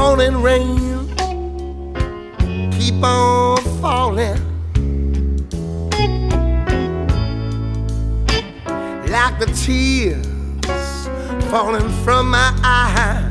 morning rain keep on falling like the tears falling from my eyes.